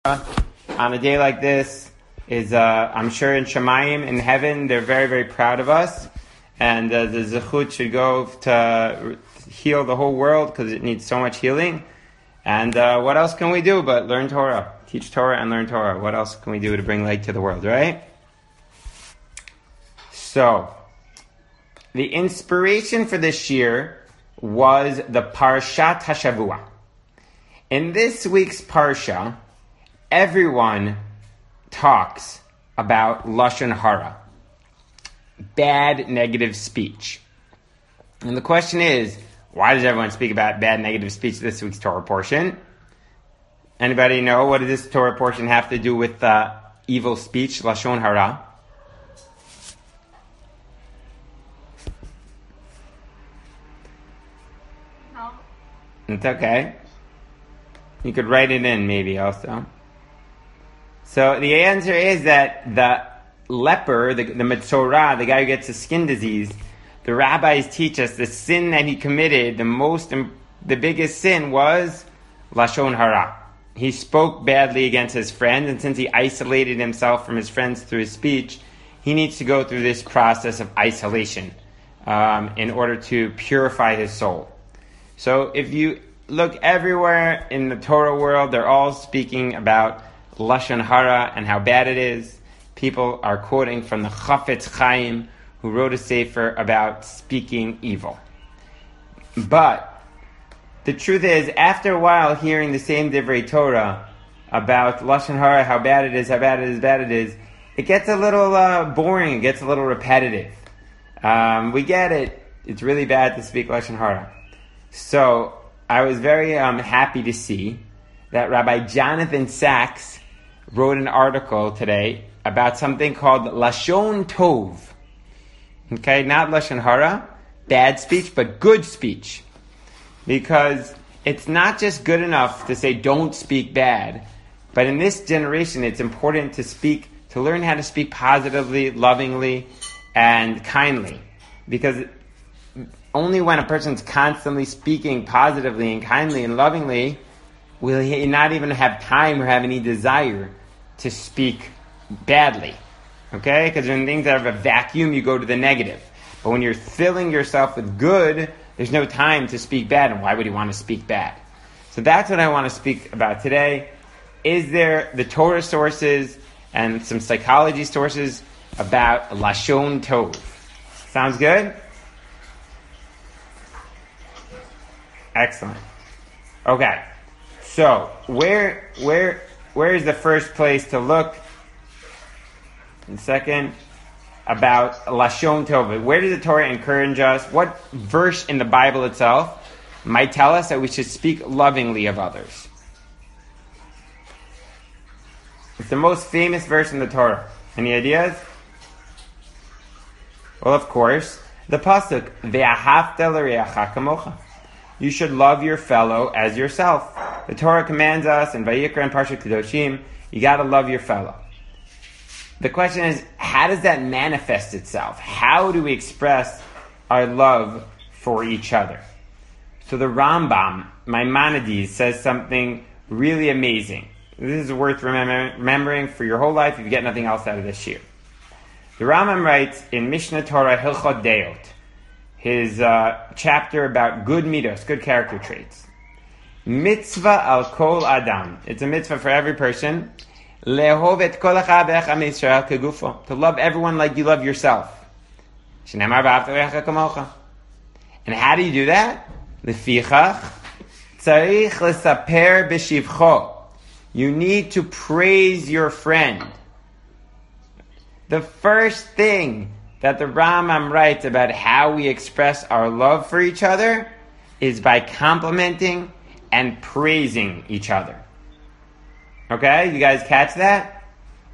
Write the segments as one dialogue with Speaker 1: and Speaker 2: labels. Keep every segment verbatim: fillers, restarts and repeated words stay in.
Speaker 1: on a day like this is, uh, I'm sure in Shemayim, in heaven, they're very, very proud of us. And uh, the Zechut should go to heal the whole world because it needs so much healing. And uh, what else can we do but learn Torah? Teach Torah and learn Torah. What else can we do to bring light to the world, right? So, the inspiration for this year was the Parshat HaShavua. In this week's Parsha, everyone talks about Lashon Hara, bad negative speech. And the question is, why does everyone speak about bad negative speech this week's Torah portion? Anybody know what does this Torah portion have to do with uh, evil speech, Lashon Hara?
Speaker 2: No.
Speaker 1: It's okay. You could write it in maybe also. So the answer is that the leper, the, the Metzorah, the guy who gets a skin disease, the rabbis teach us the sin that he committed, the most, the biggest sin was Lashon Hara. He spoke badly against his friends, and since he isolated himself from his friends through his speech, he needs to go through this process of isolation um, in order to purify his soul. So if you look everywhere in the Torah world, they're all speaking about Lashon Hara and how bad it is. People are quoting from the Chafetz Chaim, who wrote a sefer about speaking evil. But the truth is, after a while hearing the same Divrei Torah about Lashon Hara, how bad it is, how bad it is, bad it is, it gets a little uh, boring, it gets a little repetitive. Um, we get it. It's really bad to speak Lashon Hara. So I was very um, happy to see that Rabbi Jonathan Sachs wrote an article today about something called Lashon Tov. Okay, not Lashon Hara, bad speech, but good speech. Because it's not just good enough to say don't speak bad, but in this generation it's important to speak, to learn how to speak positively, lovingly, and kindly. Because only when a person's constantly speaking positively and kindly and lovingly will he not even have time or have any desire to speak badly. Okay? Because when things have a vacuum, you go to the negative. But when you're filling yourself with good, there's no time to speak bad. And why would you want to speak bad? So that's what I want to speak about today. Is there the Torah sources and some psychology sources about Lashon Tov? Sounds good? Excellent. Okay. So, where where where is the first place to look? And second, about Lashon Tov. Where does the Torah encourage us? What verse in the Bible itself might tell us that we should speak lovingly of others? It's the most famous verse in the Torah. Any ideas? Well, of course, the pasuk, Ve'ahavta l'reacha kamocha. You should love your fellow as yourself. The Torah commands us in Vayikra and Parshat Kedoshim, you gotta love your fellow. The question is, how does that manifest itself? How do we express our love for each other? So the Rambam, Maimonides, says something really amazing. This is worth remember, remembering for your whole life if you get nothing else out of this year. The Rambam writes in Mishnah Torah Hilchot Deot, his uh, chapter about good midos, good character traits. Mitzvah al kol adam. It's a mitzvah for every person. Lehov et kol echad be'echad miYisrael kegufo. To love everyone like you love yourself. Shneimar v'ahavta l'reacha kamocha. And how do you do that? Lefichach tzarich lesaper b'shivcho. You need to praise your friend. The first thing that the Rambam writes about how we express our love for each other is by complimenting and praising each other. Okay? You guys catch that?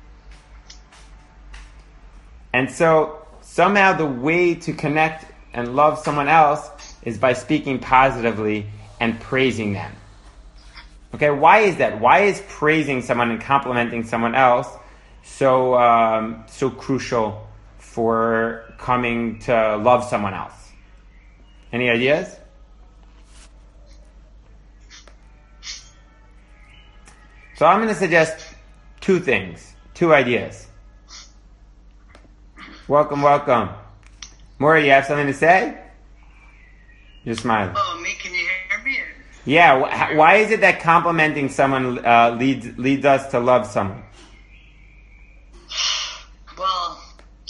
Speaker 1: And so, somehow the way to connect and love someone else is by speaking positively and praising them. Okay, why is that? Why is praising someone and complimenting someone else so um, so crucial for coming to love someone else? Any ideas? So I'm going to suggest two things, two ideas. Welcome, welcome. Maury, you have something to say? You're smiling.
Speaker 2: Oh, me? Can you hear me?
Speaker 1: Yeah. Wh- why is it that complimenting someone uh, leads leads us to love someone?
Speaker 2: Well,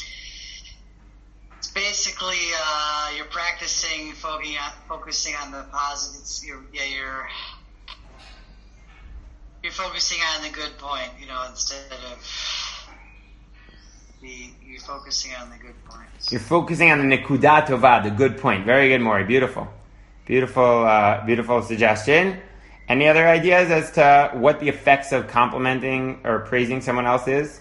Speaker 2: it's basically uh, you're practicing focusing on, focusing on the positives. You're, yeah, you're you're focusing on the good point, you know, instead of the you're focusing on the good points.
Speaker 1: You're focusing on the nekuda tova, the good point. Very good, Maury. Beautiful, beautiful, uh, beautiful suggestion. Any other ideas as to what the effects of complimenting or praising someone else is?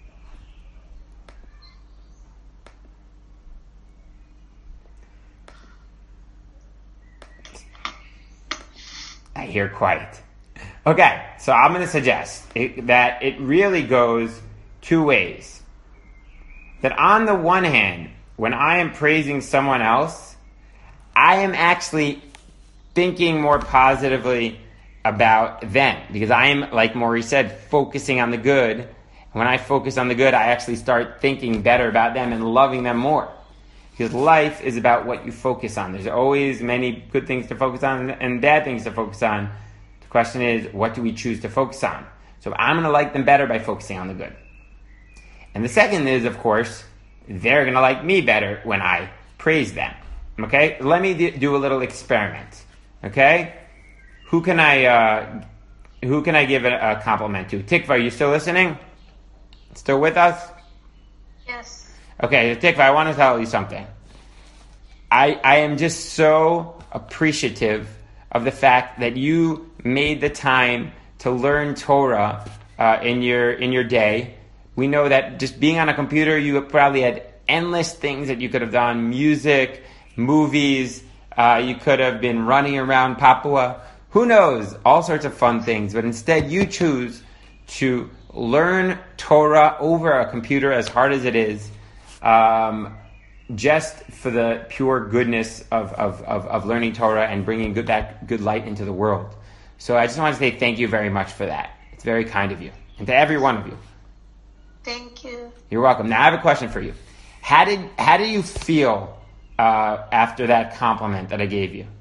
Speaker 1: I hear quiet. Okay, so I'm going to suggest it, that it really goes two ways. That on the one hand, when I am praising someone else, I am actually thinking more positively about them. Because I am, like Maury said, focusing on the good. And when I focus on the good, I actually start thinking better about them and loving them more. Because life is about what you focus on. There's always many good things to focus on and bad things to focus on. The question is, what do we choose to focus on? So I'm going to like them better by focusing on the good. And the second is, of course, they're going to like me better when I praise them. Okay? Let me do a little experiment. Okay? Who can I uh, who can I give a, a compliment to? Tikva, are you still listening? Still with us?
Speaker 3: Yes.
Speaker 1: Okay, Tikva, I want to tell you something. I I am just so appreciative of the fact that you made the time to learn Torah uh, in your in your day. We know that just being on a computer, you probably had endless things that you could have done. Music, movies, uh, you could have been running around Papua. Who knows? All sorts of fun things. But instead, you choose to learn Torah over a computer, as hard as it is, um, just for the pure goodness of, of, of, of learning Torah and bringing good, that good light into the world. So I just want to say thank you very much for that. It's very kind of you. And to every one of you.
Speaker 3: Thank you.
Speaker 1: You're welcome. Now I have a question for you. How did how do you feel uh, after that compliment that I gave you?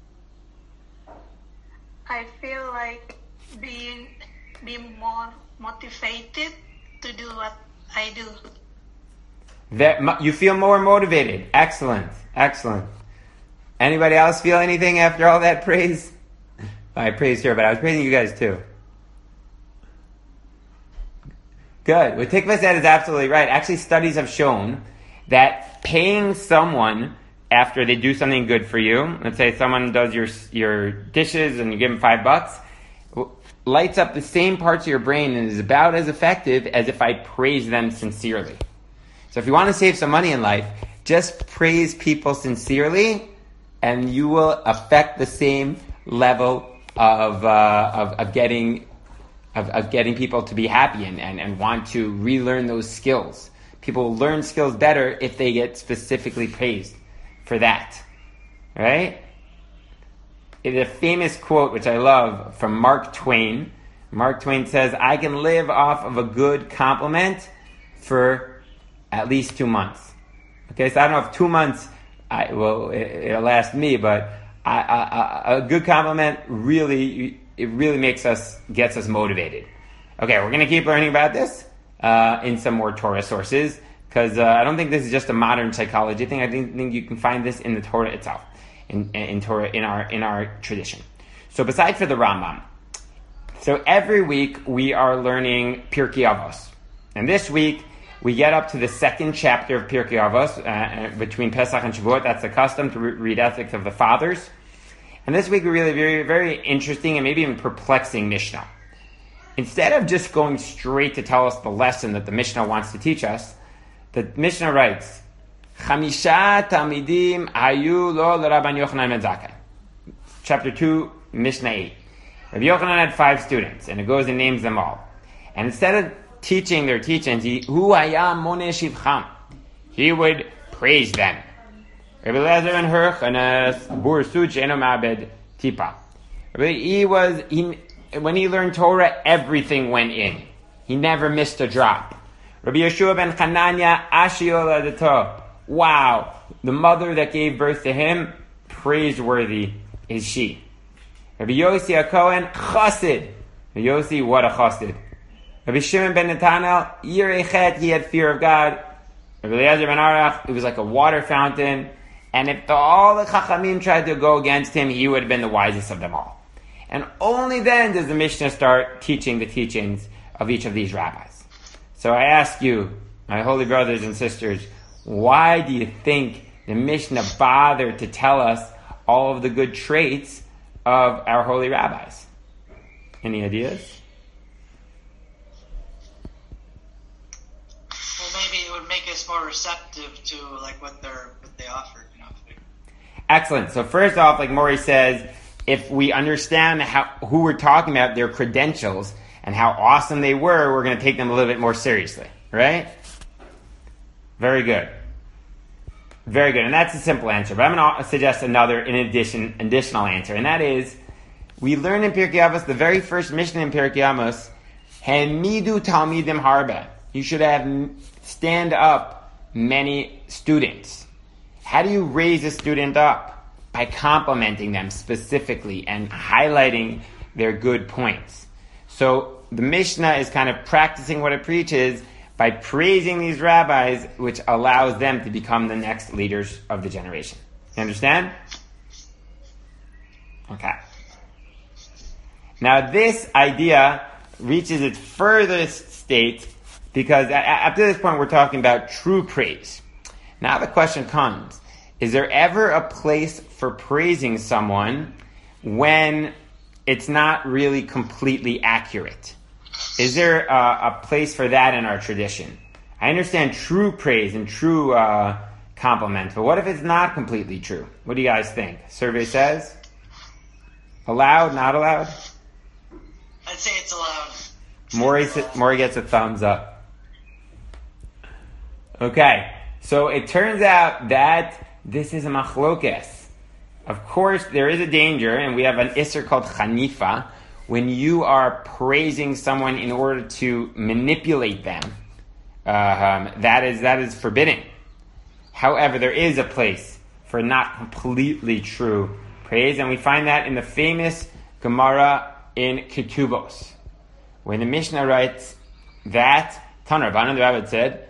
Speaker 3: I feel like being being more motivated to do what I do.
Speaker 1: That you feel more motivated. Excellent, excellent. Anybody else feel anything after all that praise? I praised her, but I was praising you guys too. Good. What Tikva said is absolutely right. Actually, studies have shown that paying someone after they do something good for you, let's say someone does your your dishes and you give them five bucks, lights up the same parts of your brain and is about as effective as if I praise them sincerely. So if you want to save some money in life, just praise people sincerely and you will affect the same level of uh, of, of getting Of, of getting people to be happy and, and, and want to relearn those skills. People learn skills better if they get specifically praised for that. Right? It's a famous quote, which I love, from Mark Twain. Mark Twain says, I can live off of a good compliment for at least two months. Okay, so I don't know if two months, I, well, it, it'll last me, but I, I, I, a good compliment really... it really makes us, gets us motivated. Okay, we're going to keep learning about this uh, in some more Torah sources, because uh, I don't think this is just a modern psychology thing. I think, think you can find this in the Torah itself, in, in Torah, in our in our tradition. So besides for the Rambam, so every week we are learning Pirkei Avos, and this week we get up to the second chapter of Pirkei Avos uh, between Pesach and Shavuot. That's the custom to re- read Ethics of the Fathers. And this week we really very, very interesting and maybe even perplexing Mishnah. Instead of just going straight to tell us the lesson that the Mishnah wants to teach us, the Mishnah writes, Chamisha Talmidim Hayu Lo L'Rabban Yochanan ben Zakkai. Chapter two, Mishnah eight. Rabbi Yochanan had five students, and it goes and names them all. And instead of teaching their teachings, he, Hu Haya Moneh Shivcham, he would praise them. Rabbi Eliezer ben Hirch and a bur sud she'eno ma'abed tipa. He was he when he learned Torah, everything went in. He never missed a drop. Rabbi Yeshua ben Chananya, Ashi Oladato. Wow, the mother that gave birth to him, praiseworthy is she. Rabbi Yossi HaKohen, Chassid. Rabbi Yossi, what a Chassid. Rabbi Shimon ben Netanel, Yirei Chet, he had fear of God. Rabbi Eliezer ben Arach, it was like a water fountain. And if the, all the Chachamim tried to go against him, he would have been the wisest of them all. And only then does the Mishnah start teaching the teachings of each of these rabbis. So I ask you, my holy brothers and sisters, why do you think the Mishnah bothered to tell us all of the good traits of our holy rabbis? Any ideas?
Speaker 2: Well, maybe it would make us more receptive to like what they're what they offered. You know?
Speaker 1: Excellent. So first off, like Maury says, if we understand how who we're talking about, their credentials, and how awesome they were, we're going to take them a little bit more seriously, right? Very good. Very good. And that's a simple answer. But I'm going to suggest another, in addition, additional answer. And that is, we learn in Pirkei Avos, the very first Mishnah in Pirkei Avos, Hemidu Talmidim Harba. You should have stand up many students. How do you raise a student up? By complimenting them specifically and highlighting their good points. So the Mishnah is kind of practicing what it preaches by praising these rabbis, which allows them to become the next leaders of the generation. You understand? Okay. Now this idea reaches its furthest state because up to this point we're talking about true praise. Now the question comes, is there ever a place for praising someone when it's not really completely accurate? Is there a, a place for that in our tradition? I understand true praise and true uh, compliment, but what if it's not completely true? What do you guys think? Survey says? Allowed, not allowed?
Speaker 2: I'd say it's allowed.
Speaker 1: Maury, Maury gets a thumbs up. Okay, so it turns out that this is a machlokes. Of course, there is a danger, and we have an isser called chanifa, when you are praising someone in order to manipulate them. Uh, um, that is that is forbidden. However, there is a place for not completely true praise, and we find that in the famous Gemara in Ketubos, when the Mishnah writes that Tanur Rabbanan the Rabbit said,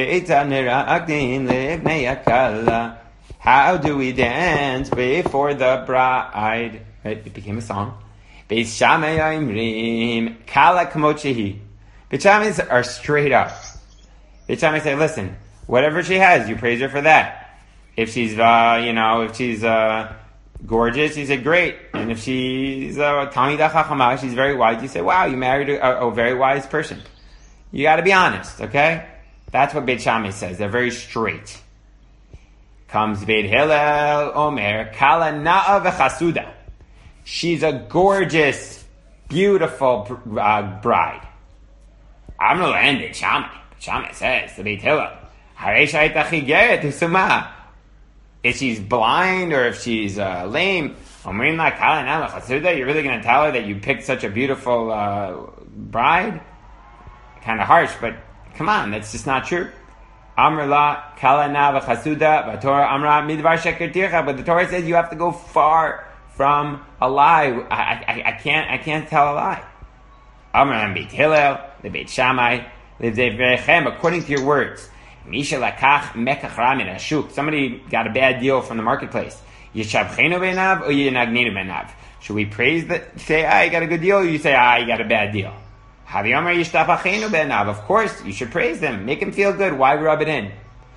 Speaker 1: how do we dance before the bride? Right? It became a song. Beis Shammai Oimrim Kala Kamot Shehi. Beis Shammai are straight up. Beis Shammai say, listen, whatever she has, you praise her for that. If she's, uh, you know, if she's uh, gorgeous, you say great. And if she's uh, Talmidah Chachama, she's very wise, you say, wow, you married a, a very wise person. You got to be honest, okay? That's what Beis Shammai says. They're very straight. Comes Beit Hillel, Omer, Kala Na'a v'chasuda. She's a gorgeous, beautiful uh, bride. I'm going to learn Beit Shammai. Beit Shammai says to Beit Hillel, Harei shayta chigeret usuma. If she's blind or if she's uh, lame, Omerin la Kala Na'a v'chasuda, you're really going to tell her that you picked such a beautiful uh, bride? Kind of harsh, but come on, that's just not true. Amr la Kala Na'a v'chasuda, v'Torah amra midvar sheker tircha. But the Torah says you have to go far from a lie. I, I, I can't I can't tell a lie. Amr and Beit Hillel, the Beit Shammai, according to your words. Misha lakach mekach ra min hashuk. Somebody got a bad deal from the marketplace. Yishabchenu beinav or yinagnenu beinav. Should we praise that? Say, ah, you got a good deal, or you say, ah, you got a bad deal? Of course, you should praise them. Make them feel good. Why rub it in?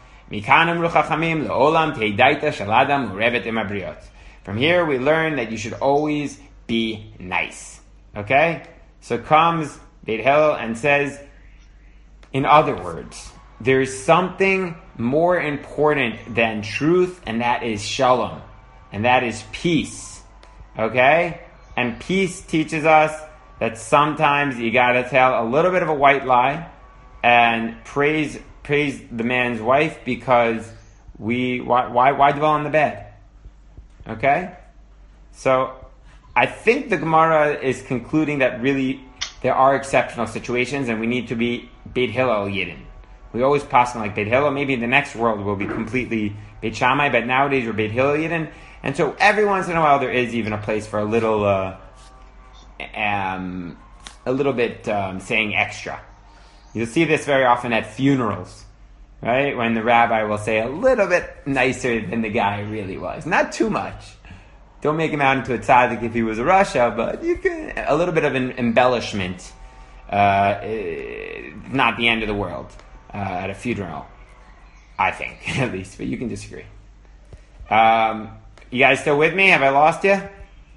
Speaker 1: From here, we learn that you should always be nice. Okay? So comes Beit Hillel and says, in other words, there's something more important than truth, and that is shalom. And that is peace. Okay? And peace teaches us that sometimes you gotta tell a little bit of a white lie and praise praise the man's wife because we why why why dwell on the bed? Okay? So I think the Gemara is concluding that really there are exceptional situations and we need to be Beit Hillel Yidden. We always pass on like Beit Hillel. Maybe in the next world we'll be completely Beit Shammai, but nowadays we're Beit Hillel Yidden. And so every once in a while there is even a place for a little, uh, um, a little bit um, saying extra. You'll see this very often at funerals, right? When the rabbi will say a little bit nicer than the guy really was. Not too much. Don't make him out into a tzaddik if he was a rasha, but you can, a little bit of an embellishment, uh, not the end of the world, uh, at a funeral, I think, at least, but you can disagree. Um, you guys still with me? Have I lost you?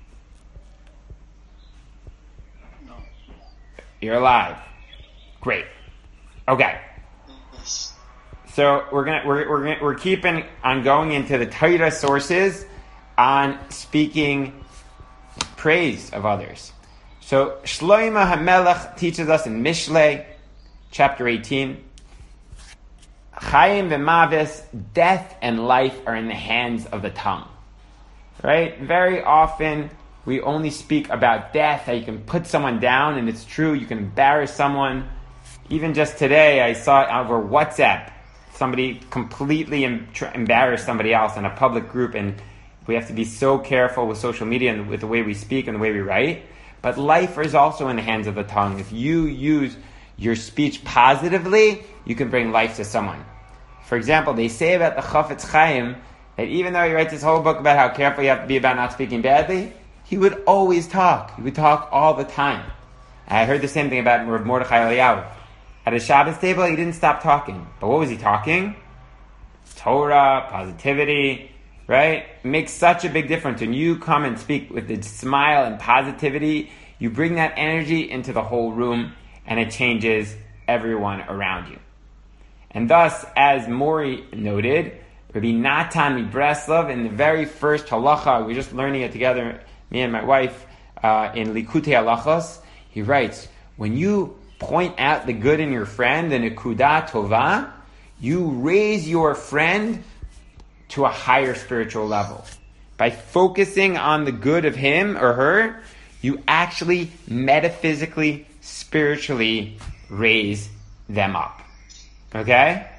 Speaker 2: No.
Speaker 1: You're alive. Great. Okay.
Speaker 2: Yes.
Speaker 1: So we're gonna we're we're gonna, we're keeping on going into the Torah sources on speaking praise of others. So Shlomo HaMelech teaches us in Mishlei, chapter eighteen, Chaim v'mavis, death and life are in the hands of the tongue. Right? Very often we only speak about death, that you can put someone down, and it's true, you can embarrass someone. Even just today, I saw over WhatsApp, somebody completely em- embarrassed somebody else in a public group, and we have to be so careful with social media and with the way we speak and the way we write. But life is also in the hands of the tongue. If you use your speech positively, you can bring life to someone. For example, they say about the Chafetz Chaim that even though he writes this whole book about how careful you have to be about not speaking badly, he would always talk. He would talk all the time. I heard the same thing about Rav Mordechai Eliyahu. At his Shabbos table, he didn't stop talking. But what was he talking? Torah, positivity, right? It makes such a big difference. When you come and speak with a smile and positivity, you bring that energy into the whole room, and it changes everyone around you. And thus, as Maury noted, Rabbi Natan Breslov, in the very first halacha, we were just learning it together, me and my wife, uh, in Likutei Halachos, he writes, when you point out the good in your friend, the nekuda tova, you raise your friend to a higher spiritual level. By focusing on the good of him or her, you actually metaphysically, spiritually raise them up. Okay?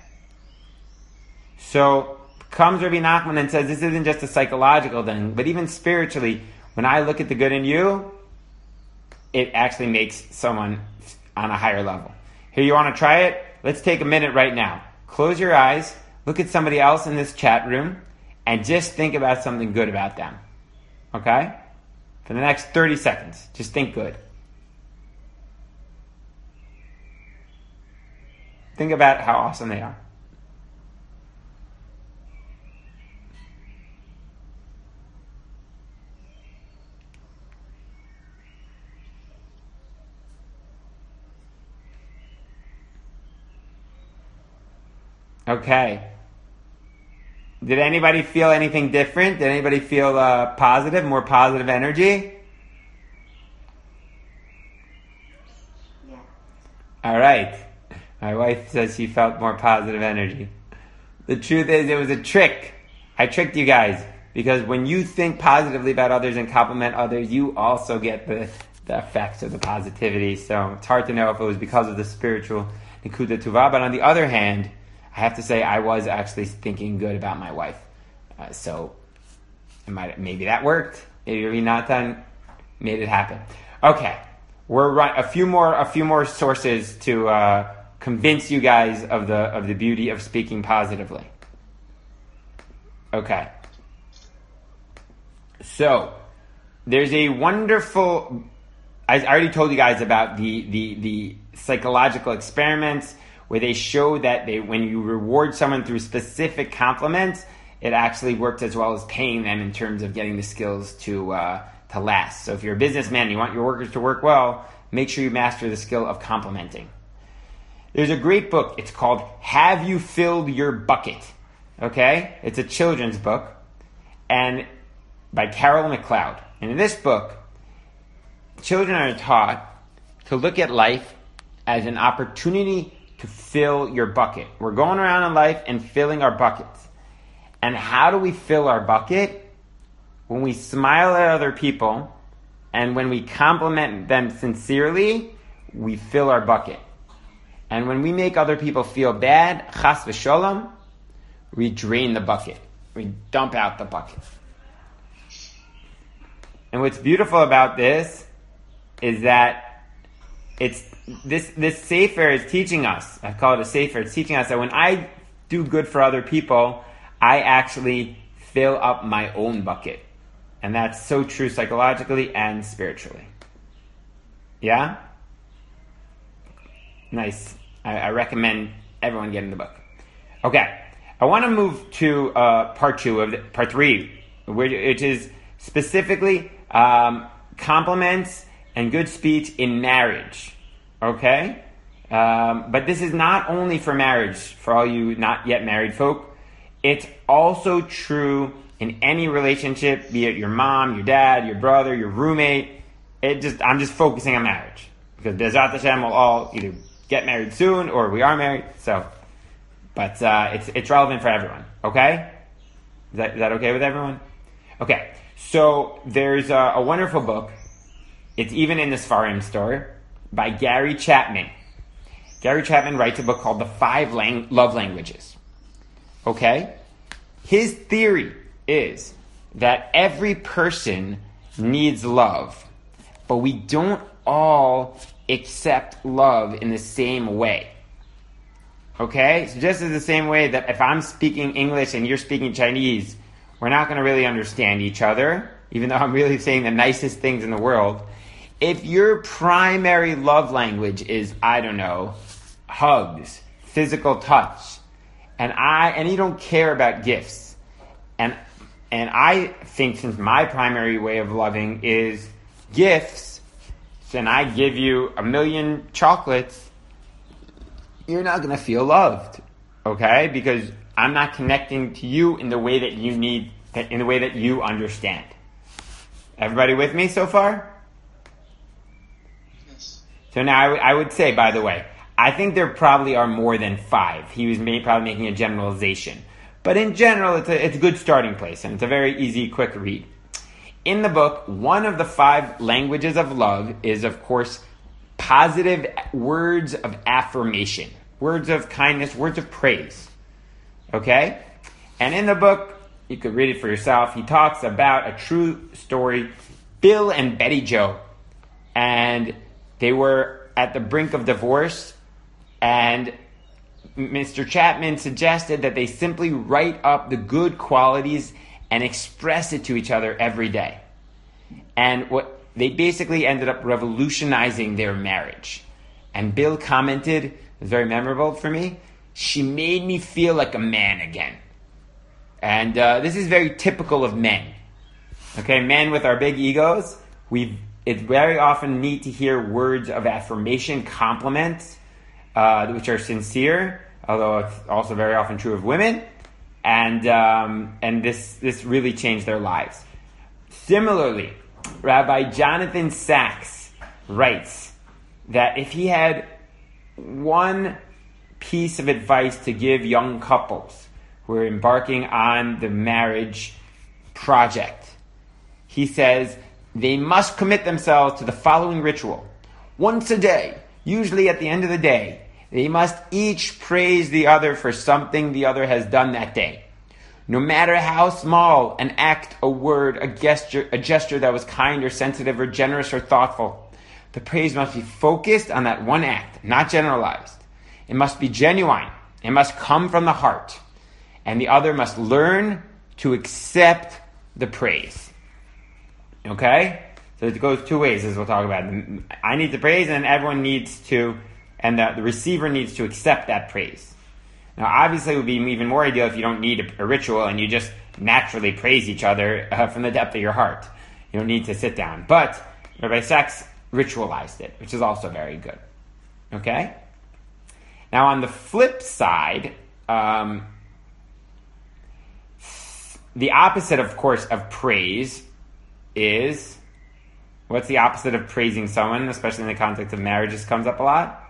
Speaker 1: So, comes Rabbi Nachman and says, this isn't just a psychological thing, but even spiritually, when I look at the good in you, it actually makes someone on a higher level. Here, you want to try it? Let's take a minute right now. Close your eyes, look at somebody else in this chat room, and just think about something good about them. Okay? For the next thirty seconds, just think good. Think about how awesome they are. Okay. Did anybody feel anything different? Did anybody feel uh, positive, more positive energy?
Speaker 3: Yeah.
Speaker 1: All right. My wife says she felt more positive energy. The truth is, it was a trick. I tricked you guys. Because when you think positively about others and compliment others, you also get the, the effects of the positivity. So it's hard to know if it was because of the spiritual Nikuda Tuva. But on the other hand, I have to say I was actually thinking good about my wife. Uh, so it might, maybe that worked. Maybe Natan made it happen. Okay. We're run, a few more a few more sources to uh, convince you guys of the of the beauty of speaking positively. Okay. So there's a wonderful. I already told you guys about the the the psychological experiments where they show that they when you reward someone through specific compliments, it actually works as well as paying them in terms of getting the skills to uh, to last. So if you're a businessman and you want your workers to work well, make sure you master the skill of complimenting. There's a great book. It's called Have You Filled Your Bucket? Okay? It's a children's book and by Carol McLeod. And in this book, children are taught to look at life as an opportunity to fill your bucket. We're going around in life and filling our buckets. And how do we fill our bucket? When we smile at other people And when we compliment them sincerely, we fill our bucket. And when we make other people feel bad, chas v'sholom, we drain the bucket. We dump out the bucket. And what's beautiful about this is that it's this this sefer is teaching us. I call it a sefer. It's teaching us that when I do good for other people, I actually fill up my own bucket. And that's so true psychologically and spiritually. Yeah? Nice. I, I recommend everyone getting the book. Okay. I want to move to uh, part two of the, part three, which is specifically um, compliments and good speech in marriage. Okay? Um, but this is not only for marriage, for all you not yet married folk. It's also true in any relationship, be it your mom, your dad, your brother, your roommate. It just I'm just focusing on marriage. Because Bezrat Hashem will all either get married soon or we are married. So, but uh, it's it's relevant for everyone. Okay? Is that, is that okay with everyone? Okay. So there's a, a wonderful book. It's even in the Sfarim store by Gary Chapman. Gary Chapman writes a book called The Five Lang- Love Languages. Okay? His theory is that every person needs love, but we don't all accept love in the same way. Okay? So just as the same way that if I'm speaking English and you're speaking Chinese, we're not going to really understand each other, even though I'm really saying the nicest things in the world. If your primary love language is, I don't know, hugs, physical touch, and I and you don't care about gifts, and and I think since my primary way of loving is gifts, and I give you a million chocolates, you're not going to feel loved, okay? Because I'm not connecting to you in the way that you need, in the way that you understand. Everybody with me so far?
Speaker 2: Yes.
Speaker 1: So now I, w- I would say, by the way, I think there probably are more than five. He was may- probably making a generalization. But in general, it's a, it's a good starting place, and it's a very easy, quick read. In the book, one of the five languages of love is, of course, positive words of affirmation, words of kindness, words of praise. Okay? And in the book, you could read it for yourself, he talks about a true story, Bill and Betty Jo. And they were at the brink of divorce, and Mister Chapman suggested that they simply write up the good qualities and express it to each other every day. And what they basically ended up revolutionizing their marriage. And Bill commented, it was very memorable for me, she made me feel like a man again. And uh, this is very typical of men. Okay, men with our big egos, we it's very often neat to hear words of affirmation, compliments, uh, which are sincere, although it's also very often true of women. And um, and this this really changed their lives. Similarly, Rabbi Jonathan Sachs writes that if he had one piece of advice to give young couples who are embarking on the marriage project, he says they must commit themselves to the following ritual. Once a day, usually at the end of the day, they must each praise the other for something the other has done that day. No matter how small, an act, a word, a gesture, a gesture that was kind or sensitive or generous or thoughtful, the praise must be focused on that one act, not generalized. It must be genuine. It must come from the heart. And the other must learn to accept the praise. Okay? So it goes two ways, as we'll talk about. I need to praise, and everyone needs to, and the, the receiver needs to accept that praise. Now, obviously, it would be even more ideal if you don't need a, a ritual and you just naturally praise each other uh, from the depth of your heart. You don't need to sit down. But Rabbi Sachs ritualized it, which is also very good. Okay? Now, on the flip side, um, the opposite, of course, of praise is... What's the opposite of praising someone, especially in the context of marriage? This comes up a lot.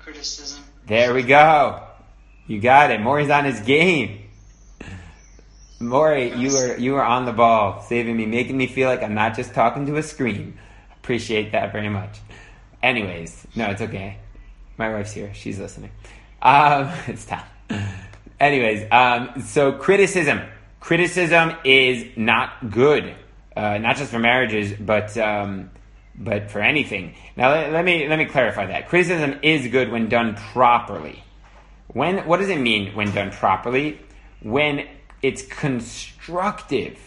Speaker 2: Criticism.
Speaker 1: There we go. You got it. Maury's on his game. Maury, you were you were on the ball, saving me, making me feel like I'm not just talking to a screen. Appreciate that very much. Anyways, no, it's okay. My wife's here; she's listening. Um, it's time. Anyways, um, so criticism. Criticism is not good, uh, not just for marriages, but um, but for anything. Now, let, let me let me clarify that. Criticism is good when done properly. When what does it mean when done properly? When it's constructive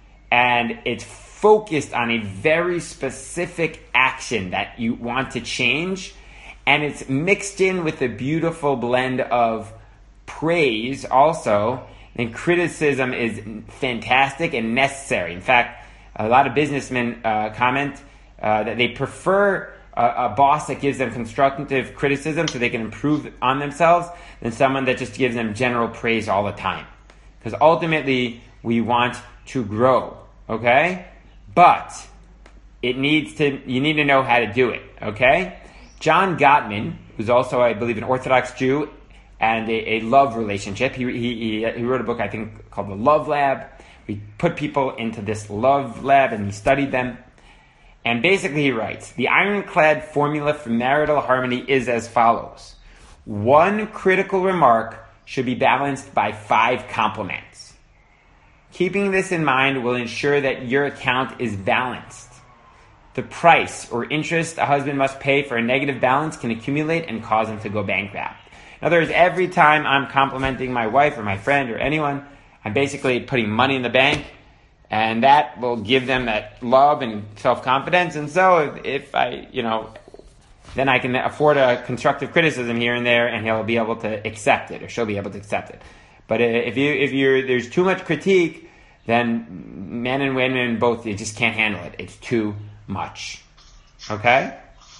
Speaker 1: and it's focused on a very specific action that you want to change, and it's mixed in with a beautiful blend of praise also, then criticism is fantastic and necessary. In fact, a lot of businessmen uh, comment uh, that they prefer a, a boss that gives them constructive criticism so they can improve on themselves than someone that just gives them general praise all the time. Because ultimately, we want to grow, okay? But it needs to. You need to know how to do it, okay? John Gottman, who's also, I believe, an Orthodox Jew and a, a love relationship. He, he he wrote a book, I think, called The Love Lab. We put people into this love lab and he studied them. And basically he writes, the ironclad formula for marital harmony is as follows. One critical remark should be balanced by five compliments. Keeping this in mind will ensure that your account is balanced. The price or interest a husband must pay for a negative balance can accumulate and cause him to go bankrupt. In other words, every time I'm complimenting my wife or my friend or anyone, I'm basically putting money in the bank, and that will give them that love and self-confidence. And so if, if I, you know, then I can afford a constructive criticism here and there, and he'll be able to accept it, or she'll be able to accept it. But if you if you're there's too much critique, then men and women both, they just can't handle it. It's too much. Okay?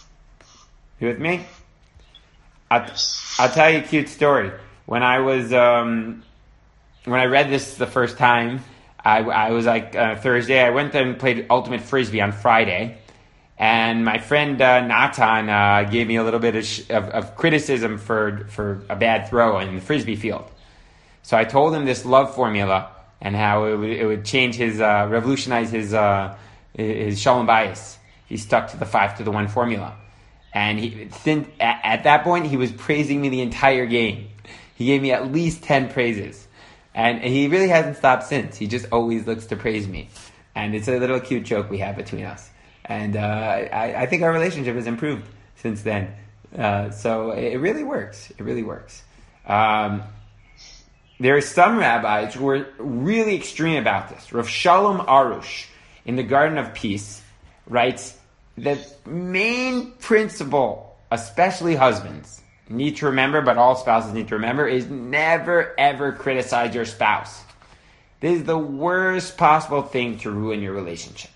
Speaker 1: You with me? I'll, I'll tell you a cute story. When I was um, when I read this the first time, I, I was like uh, Thursday. I went and played Ultimate Frisbee on Friday. And my friend uh, Natan uh, gave me a little bit of, sh- of, of criticism for for a bad throw in the Frisbee field. So I told him this love formula and how it would, it would change his, uh, revolutionize his uh, his shalom bayis. He stuck to the five to the one formula. And he, since, at, at that point, he was praising me the entire game. He gave me at least ten praises. And he really hasn't stopped since. He just always looks to praise me. And it's a little cute joke we have between us. And uh, I, I think our relationship has improved since then. Uh, so it really works. It really works. Um, there are some rabbis who are really extreme about this. Rav Shalom Arush, in the Garden of Peace, writes that main principle, especially husbands, need to remember, but all spouses need to remember, is never ever criticize your spouse. This is the worst possible thing to ruin your relationship.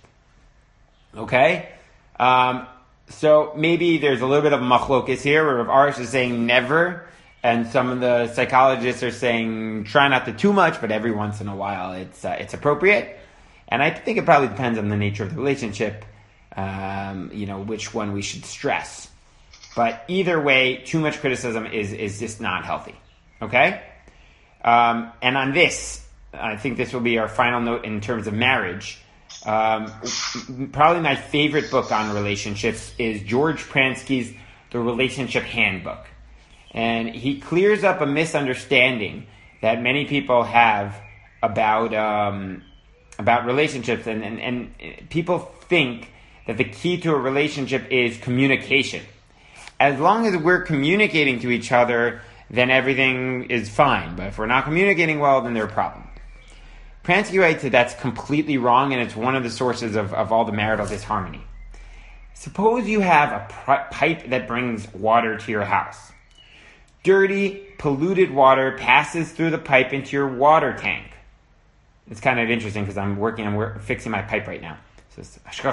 Speaker 1: Okay? Um, so maybe there's a little bit of machlokes here where Rav Arush is saying never, and some of the psychologists are saying try not to too much, but every once in a while it's uh, it's appropriate. And I think it probably depends on the nature of the relationship, um, you know, which one we should stress. But either way, too much criticism is, is just not healthy. Okay? Um, and on this, I think this will be our final note in terms of marriage. Um, probably my favorite book on relationships is George Pransky's The Relationship Handbook. And he clears up a misunderstanding that many people have about um, about relationships. And, and, and people think that the key to a relationship is communication. As long as we're communicating to each other, then everything is fine. But if we're not communicating well, then there are problems. Pransky writes that that's completely wrong, and it's one of the sources of, of all the marital disharmony. Suppose you have a pr- pipe that brings water to your house. Dirty, polluted water passes through the pipe into your water tank. It's kind of interesting because I'm working on work, fixing my pipe right now. So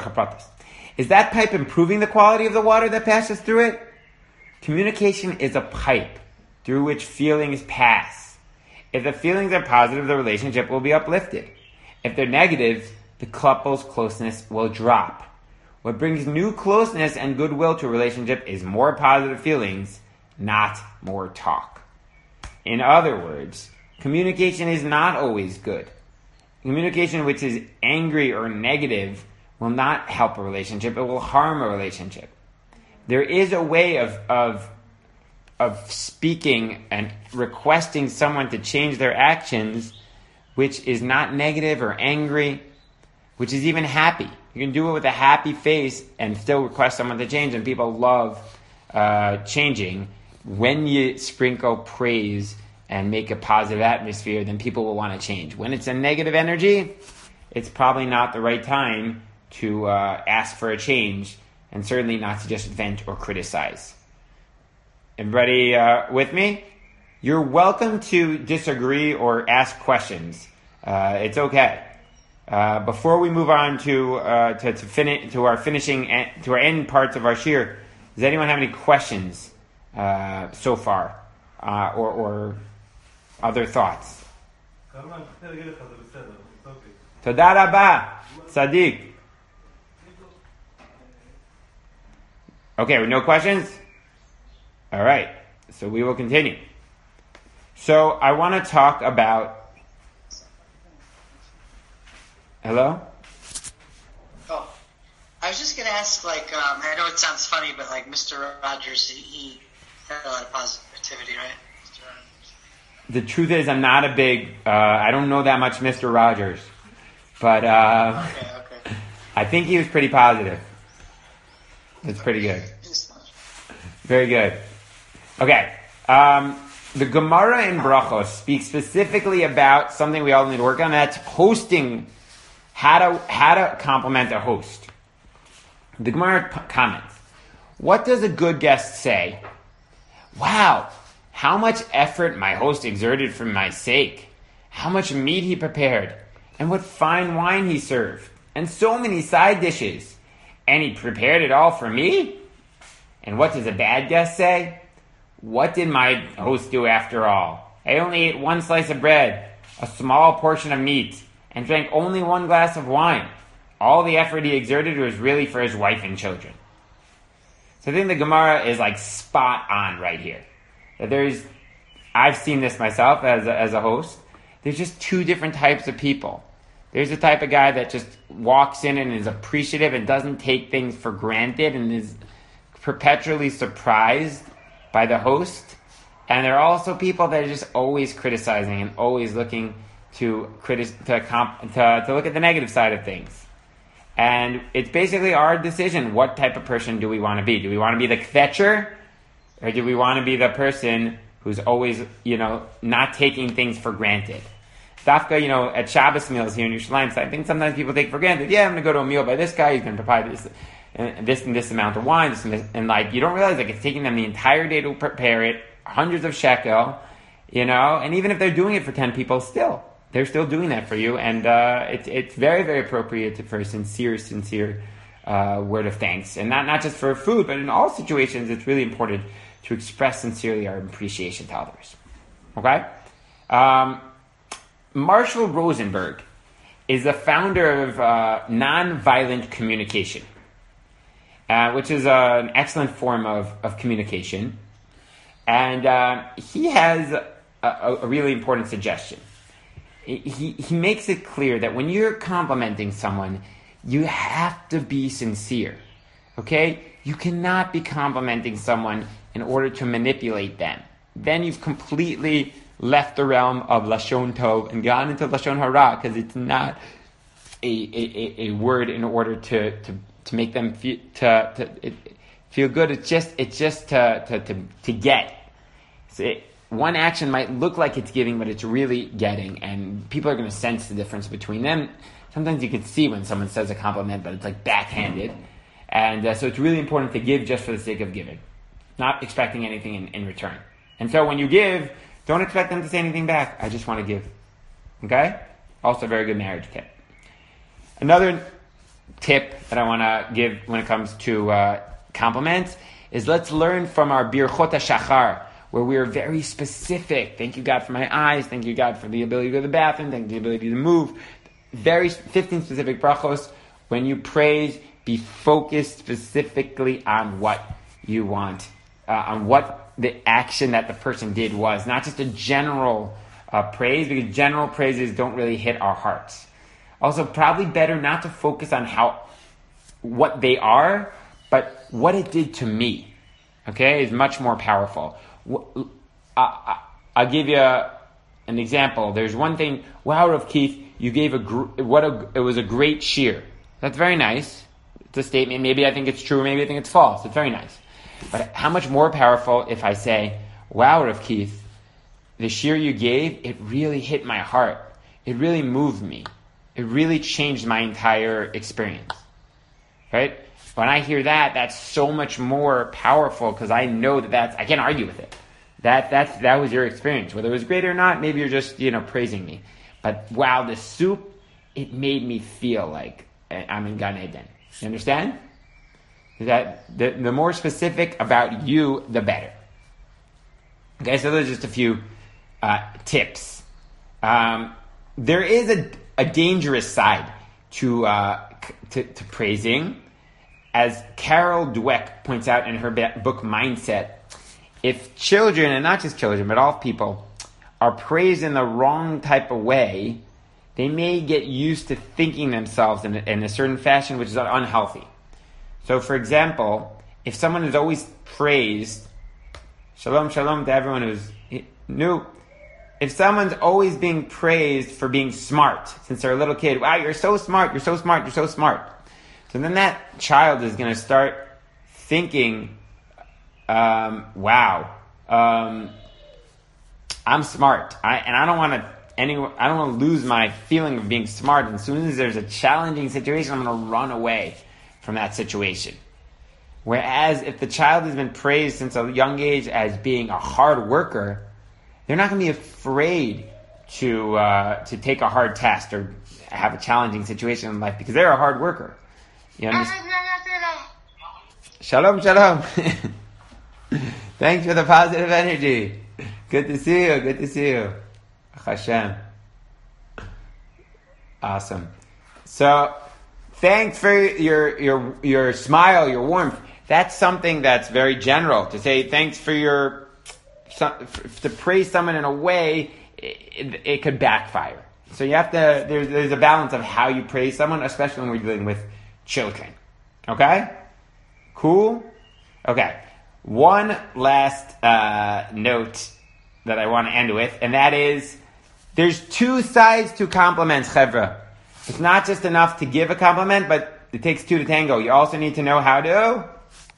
Speaker 1: is that pipe improving the quality of the water that passes through it? Communication is a pipe through which feelings pass. If the feelings are positive, the relationship will be uplifted. If they're negative, the couple's closeness will drop. What brings new closeness and goodwill to a relationship is more positive feelings, not more talk. In other words, communication is not always good. Communication which is angry or negative will not help a relationship. It will harm a relationship. There is a way of of of speaking and requesting someone to change their actions which is not negative or angry, which is even happy. You can do it with a happy face and still request someone to change, and people love uh, changing. When you sprinkle praise and make a positive atmosphere, then people will want to change. When it's a negative energy, it's probably not the right time to uh, ask for a change, and certainly not to just vent or criticize. Everybody uh, with me? You're welcome to disagree or ask questions. Uh, it's okay. Uh, before we move on to uh, to to, fini- to our finishing en- to our end parts of our shir, does anyone have any questions uh, so far, uh, or or other thoughts? Toda rabba, Sadiq. Okay, no questions? All right, so we will continue. So I want to talk about... Hello?
Speaker 2: Oh, I was just going to ask, like, um, I know it sounds funny, but like Mister Rogers, he, he had a lot of positivity, right? Mister Rogers.
Speaker 1: The truth is, I'm not a big... Uh, I don't know that much Mister Rogers, but uh,
Speaker 2: Okay, okay.
Speaker 1: I think he was pretty positive. That's pretty good. Very good. Okay. Um, the Gemara in Brachos speaks specifically about something we all need to work on. And that's hosting. How to how to compliment a host. The Gemara p- comments: what does a good guest say? Wow, how much effort my host exerted for my sake. How much meat he prepared, and what fine wine he served, and so many side dishes. And he prepared it all for me? And what does a bad guest say? What did my host do after all? I only ate one slice of bread, a small portion of meat, and drank only one glass of wine. All the effort he exerted was really for his wife and children. So I think the Gemara is like spot on right here. That there's, I've seen this myself as a, as a host. There's just two different types of people. There's the type of guy that just walks in and is appreciative and doesn't take things for granted and is perpetually surprised by the host. And there are also people that are just always criticizing and always looking to critic to, comp- to to look at the negative side of things. And it's basically our decision. What type of person do we want to be? Do we want to be the kvetcher, or do we want to be the person who's always, you know, not taking things for granted? Dafka, you know, at Shabbos meals here in Yerushalayim, so I think sometimes people take for granted, yeah, I'm going to go to a meal by this guy, he's going to provide this and this and this amount of wine, this and this, and like, you don't realize, like, it's taking them the entire day to prepare it, hundreds of shekel, you know, and even if they're doing it for ten people, still, they're still doing that for you, and uh, it's it's very, very appropriate to, for a sincere, sincere uh, word of thanks, and not, not just for food, but in all situations, it's really important to express sincerely our appreciation to others. Okay? Um... Marshall Rosenberg is the founder of uh, Nonviolent Communication, uh, which is uh, an excellent form of, of communication. And uh, he has a, a, a really important suggestion. He, he makes it clear that when you're complimenting someone, you have to be sincere. Okay? You cannot be complimenting someone in order to manipulate them. Then you've completely left the realm of Lashon Tov and gone into Lashon Hara, because it's not a, a, a word in order to, to, to make them feel, to, to it, feel good. It's just it's just to to, to, to get. So it, one action might look like it's giving, but it's really getting, and people are going to sense the difference between them. Sometimes you can see when someone says a compliment, but it's like backhanded. And uh, so it's really important to give just for the sake of giving, not expecting anything in, in return. And so when you give, don't expect them to say anything back. I just want to give. Okay? Also a very good marriage tip. Another tip that I want to give when it comes to uh, compliments is let's learn from our Birchot HaShachar, where we are very specific. Thank you, God, for my eyes. Thank you, God, for the ability to go to the bathroom. Thank you for the ability to move. Very fifteen specific brachos. When you praise, be focused specifically on what you want, uh, on what the action that the person did was, not just a general uh, praise, because general praises don't really hit our hearts. Also, probably better not to focus on how, what they are, but what it did to me. Okay, is much more powerful. I'll give you an example. There's one thing. Wow, Rav Keith, you gave a gr- what a it was a great shir. That's very nice. It's a statement. Maybe I think it's true. Maybe I think it's false. It's very nice. But how much more powerful if I say, wow, Rav Keith, the shir you gave, it really hit my heart. It really moved me. It really changed my entire experience. Right? When I hear that, that's so much more powerful because I know that that's, I can't argue with it. That that's that was your experience. Whether it was great or not, maybe you're just, you know, praising me. But wow, the soup, it made me feel like I'm in Gan Eden. You understand? That the, the more specific about you, the better. Okay, so those are just a few uh, tips. Um, there is a, a dangerous side to, uh, to to praising. As Carol Dweck points out in her book Mindset, if children, and not just children, but all people, are praised in the wrong type of way, they may get used to thinking themselves in a, in a certain fashion which is unhealthy. So, for example, if someone is always praised, shalom, shalom to everyone who's new, if someone's always being praised for being smart, since they're a little kid, wow, you're so smart, you're so smart, you're so smart. So then that child is going to start thinking, um, wow, um, I'm smart, I, and I don't want to any, I don't want to lose my feeling of being smart. And as soon as there's a challenging situation, I'm going to run away from that situation. Whereas if the child has been praised since a young age as being a hard worker, they're not going to be afraid to uh, to take a hard test or have a challenging situation in life because they're a hard worker. You understand? Shalom, shalom. Thanks for the positive energy. Good to see you. Good to see you. Hashem. Awesome. So, thanks for your your your smile, your warmth. That's something that's very general. To say thanks for your to praise someone in a way, it, it could backfire. So you have to. There's there's a balance of how you praise someone, especially when we're dealing with children. Okay? Cool? Okay. One last uh, note that I want to end with, and that is, there's two sides to compliments, chevra. It's not just enough to give a compliment, but it takes two to tango. You also need to know how to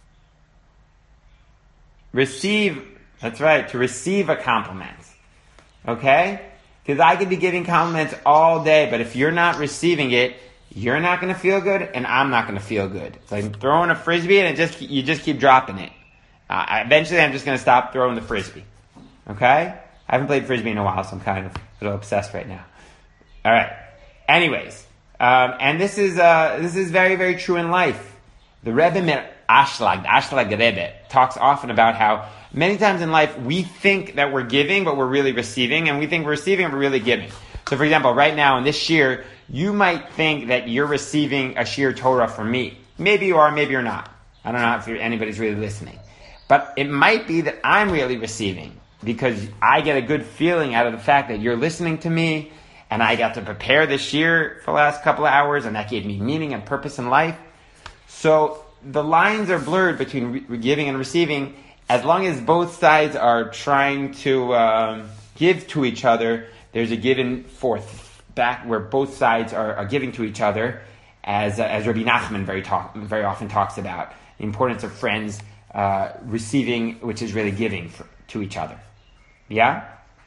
Speaker 1: receive, that's right, to receive a compliment. Okay? Because I could be giving compliments all day, but if you're not receiving it, you're not going to feel good, and I'm not going to feel good. It's like throwing a frisbee, and it just you just keep dropping it. Uh, eventually, I'm just going to stop throwing the frisbee. Okay? I haven't played frisbee in a while, so I'm kind of a little obsessed right now. All right. Anyways, um, and this is uh, this is very, very true in life. The Rebbe Mir Ashlag, the Ashlag Rebbe, talks often about how many times in life we think that we're giving, but we're really receiving, and we think we're receiving, but we're really giving. So, for example, right now in this year, you might think that you're receiving a sheer Torah from me. Maybe you are, maybe you're not. I don't know if anybody's really listening. But it might be that I'm really receiving because I get a good feeling out of the fact that you're listening to me, and I got to prepare this year for the last couple of hours, and that gave me meaning and purpose in life. So the lines are blurred between re- giving and receiving. As long as both sides are trying to um, give to each other, there's a give and forth back where both sides are, are giving to each other, as uh, as Rabbi Nachman very talk, very often talks about the importance of friends uh, receiving, which is really giving for, to each other. Yeah?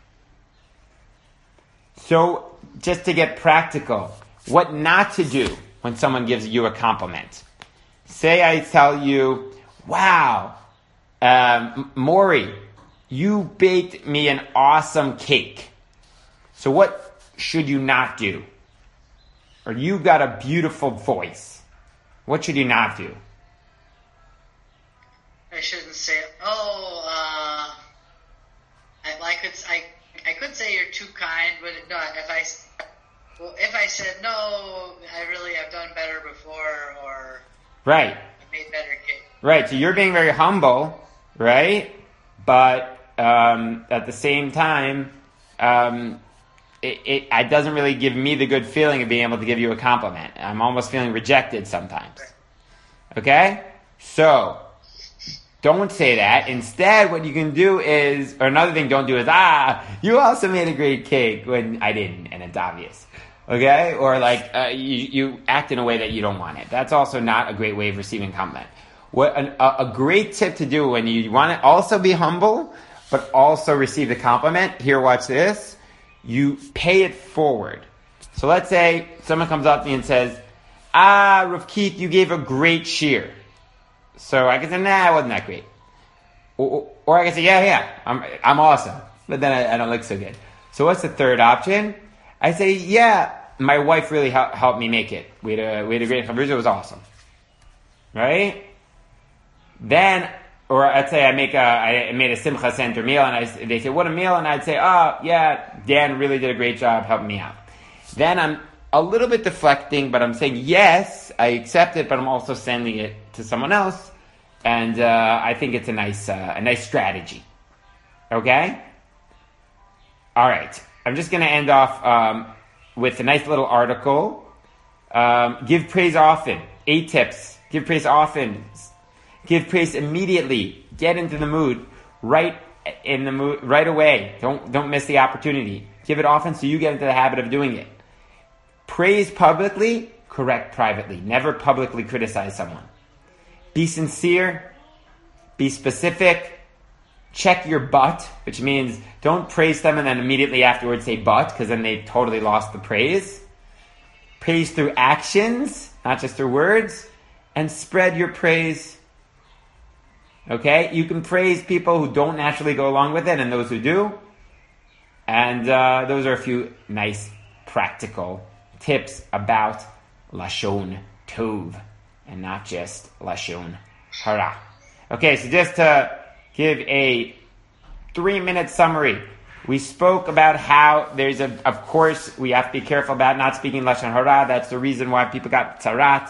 Speaker 1: So, just to get practical, what not to do when someone gives you a compliment. Say I tell you, wow, um, Maury, you baked me an awesome cake. So what should you not do? Or you got a beautiful voice. What should you not do?
Speaker 2: I shouldn't say, oh, uh, I, I could, I, I could say you're too kind, but no, if I, well, if I said, no, I really have done better before, or
Speaker 1: right,
Speaker 2: I made better cake.
Speaker 1: Right, so you're being very humble, right? But um, at the same time, um, it, it, it doesn't really give me the good feeling of being able to give you a compliment. I'm almost feeling rejected sometimes. Okay? So, don't say that. Instead, what you can do is, or another thing don't do is, ah, you also made a great cake when I didn't, and it's obvious. Okay? Or like, uh, you, you act in a way that you don't want it. That's also not a great way of receiving compliment. What an, a, a great tip to do when you want to also be humble, but also receive the compliment, here, watch this, you pay it forward. So let's say someone comes up to me and says, ah, Rav Keith, you gave a great shear. So I can say, nah, it wasn't that great. Or, or I can say, yeah, yeah, I'm, I'm awesome. But then I, I don't look so good. So what's the third option? I say, yeah, my wife really helped, helped me make it. We had a, we had a great chavruza, it was awesome. Right? Then, or I'd say I make a, I made a Simcha Center meal, and I, they say, what a meal? And I'd say, oh, yeah, Dan really did a great job helping me out. Then I'm a little bit deflecting, but I'm saying, yes, I accept it, but I'm also sending it to someone else. And uh, I think it's a nice, uh, a nice strategy. Okay? All right. I'm just going to end off um, with a nice little article. Um, give praise often. Eight tips. Give praise often. Give praise immediately. Get into the mood right in the mood right away. Don't don't miss the opportunity. Give it often so you get into the habit of doing it. Praise publicly, correct privately. Never publicly criticize someone. Be sincere. Be specific. Check your butt, which means don't praise them and then immediately afterwards say but, because then they totally lost the praise. Praise through actions, not just through words. And spread your praise. Okay? You can praise people who don't naturally go along with it and those who do. And uh, those are a few nice practical tips about Lashon Tov and not just Lashon Hara. Okay, so just to give a three-minute summary. We spoke about how there's a, of course, we have to be careful about not speaking Lashon Hara. That's the reason why people got tzarat.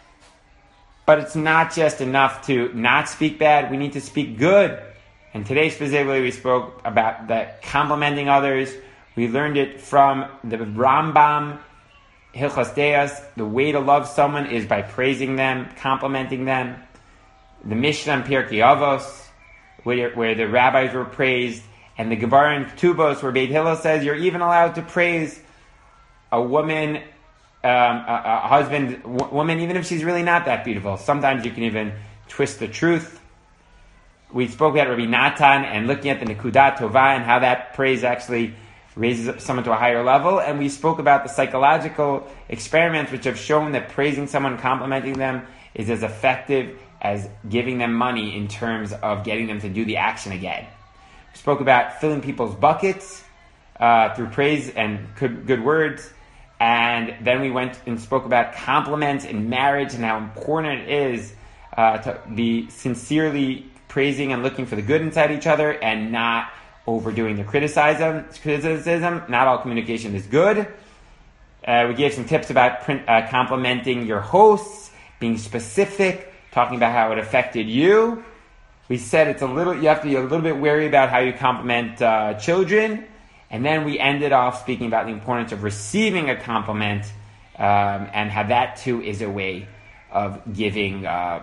Speaker 1: But it's not just enough to not speak bad. We need to speak good. And today specifically we spoke about the complimenting others. We learned it from the Rambam, Hilchos Deos. The way to love someone is by praising them, complimenting them. The Mishnah in Pirkei Avos, where, where the rabbis were praised, and the Gemara in Ketubos, where Beit Hillel says you're even allowed to praise a woman, um, a, a husband, w- woman, even if she's really not that beautiful. Sometimes you can even twist the truth. We spoke about Rabbi Natan and looking at the Nekudat Tovah and how that praise actually raises someone to a higher level. And we spoke about the psychological experiments which have shown that praising someone, complimenting them, is as effective as giving them money in terms of getting them to do the action again. We spoke about filling people's buckets uh, through praise and good, good words. And then we went and spoke about compliments in marriage and how important it is uh, to be sincerely praising and looking for the good inside each other and not overdoing the criticism. Criticism. Not all communication is good. Uh, we gave some tips about print, uh, complimenting your hosts, being specific, talking about how it affected you. We said it's a little, you have to be a little bit wary about how you compliment uh, children. And then we ended off speaking about the importance of receiving a compliment um, and how that too is a way of giving, uh,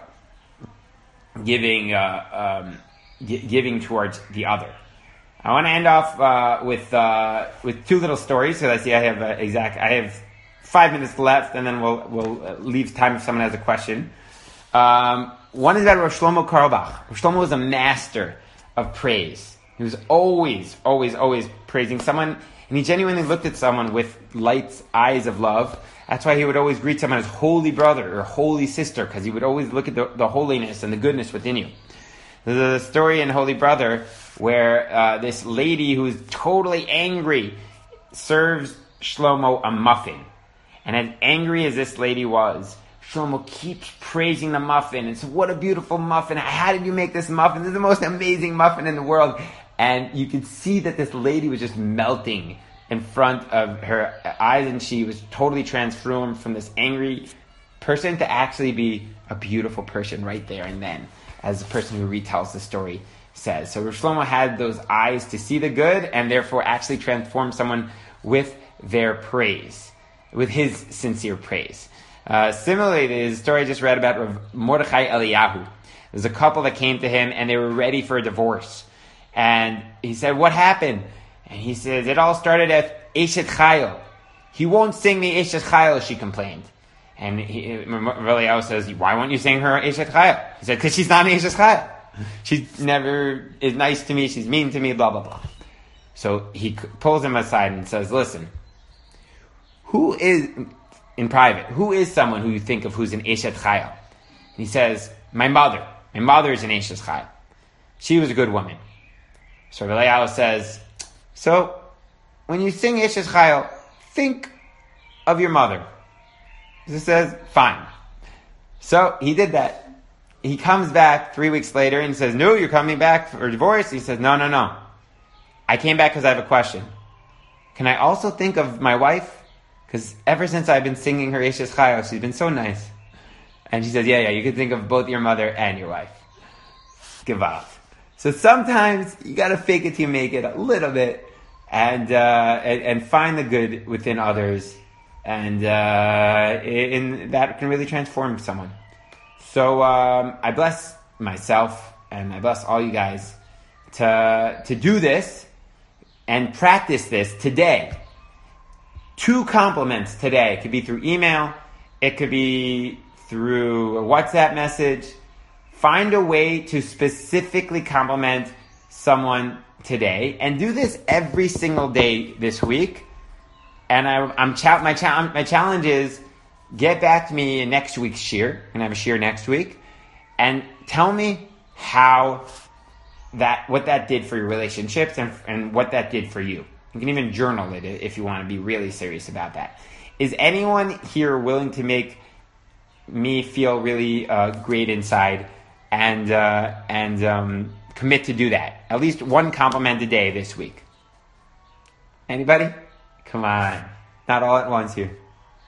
Speaker 1: giving, uh, um, g- giving towards the other. I want to end off uh, with uh, with two little stories. So I see I have uh, exact. I have five minutes left, and then we'll we'll leave time if someone has a question. Um, one is about Rosh Shlomo Carlebach. Rosh Shlomo was a master of praise. He was always, always, always praising someone, and he genuinely looked at someone with light eyes of love. That's why he would always greet someone as holy brother or holy sister, because he would always look at the, the holiness and the goodness within you. There's a story in Holy Brother where uh, this lady who's totally angry serves Shlomo a muffin. And as angry as this lady was, Shlomo keeps praising the muffin and says, what a beautiful muffin. How did you make this muffin? This is the most amazing muffin in the world. And you could see that this lady was just melting in front of her eyes, and she was totally transformed from this angry person to actually be a beautiful person right there and then, as the person who retells the story says. So Rosh Shlomo had those eyes to see the good and therefore actually transform someone with their praise, with his sincere praise. Uh, similarly, the story I just read about Rav Mordechai Eliyahu. There's a couple that came to him and they were ready for a divorce. And he said, what happened? And he says, it all started at Eshet Chayil. He won't sing the Eshet Chayil, she complained. And he, Rav Eliyahu says, why won't you sing her Eshet Chayil? He said, because she's not an Eshet Chayil. She never is nice to me, she's mean to me, blah, blah, blah. So he pulls him aside and says, listen, who is, in private, who is someone who you think of who's an Eshet Chayil? And he says, my mother. My mother is an Eshet Chayil. She was a good woman. So Rav Eliyahu says, so when you sing Eshet Chayil, think of your mother. He says, fine. So he did that. He comes back three weeks later and says, no, you're coming back for divorce? He says, no, no, no. I came back because I have a question. Can I also think of my wife? Because ever since I've been singing her Eshet Chayil, she's been so nice. And she says, yeah, yeah, you can think of both your mother and your wife. Gewalt. So sometimes you got to fake it till you make it a little bit, and uh, and, and find the good within others, and uh, in, that can really transform someone. So um, I bless myself and I bless all you guys to to do this and practice this today. Two compliments today. It could be through email. It could be through a WhatsApp message. Find a way to specifically compliment someone today, and do this every single day this week. And I, I'm cha- my cha- my challenge is get back to me in next week's shir. We're gonna have a shir next week, and tell me how that what that did for your relationships and and what that did for you. You can even journal it if you want to be really serious about that. Is anyone here willing to make me feel really uh, great inside and uh, and um, commit to do that? At least one compliment a day this week. Anybody? Come on. Not all at once here.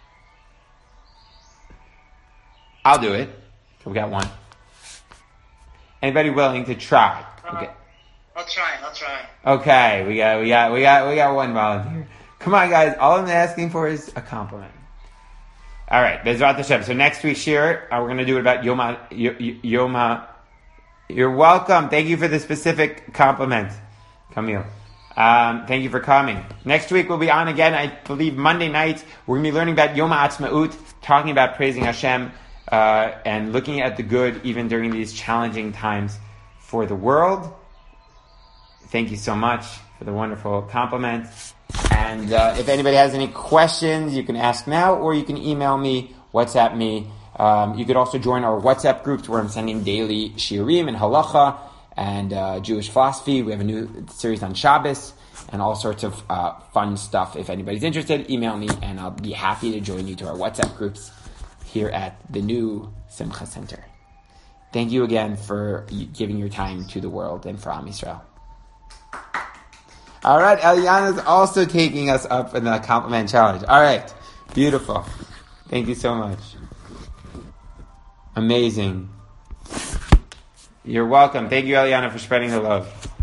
Speaker 1: I'll do it. We got one. Anybody willing to try? Okay.
Speaker 2: I'll try. I'll try.
Speaker 1: Okay, we got, we got, we got, we got one volunteer. Come on, guys. All I'm asking for is a compliment. All right, Bezrat Hashem. So next week's shir, uh, we're going to do it about Yoma. Yoma. You're welcome. Thank you for the specific compliment, Camille. Um, thank you for coming. Next week we'll be on again. I believe Monday night we're going to be learning about Yom Ha'atzmaut, talking about praising Hashem uh, and looking at the good even during these challenging times for the world. Thank you so much for the wonderful compliment. And uh, if anybody has any questions, you can ask now, or you can email me, WhatsApp me. Um, you could also join our WhatsApp groups where I'm sending daily shiurim and halacha and uh, Jewish philosophy. We have a new series on Shabbos and all sorts of uh, fun stuff. If anybody's interested, email me and I'll be happy to join you to our WhatsApp groups here at the new Simcha Center. Thank you again for giving your time to the world and for Am Yisrael. All right, Eliana's also taking us up in the compliment challenge. All right, beautiful. Thank you so much. Amazing. You're welcome. Thank you, Eliana, for spreading the love.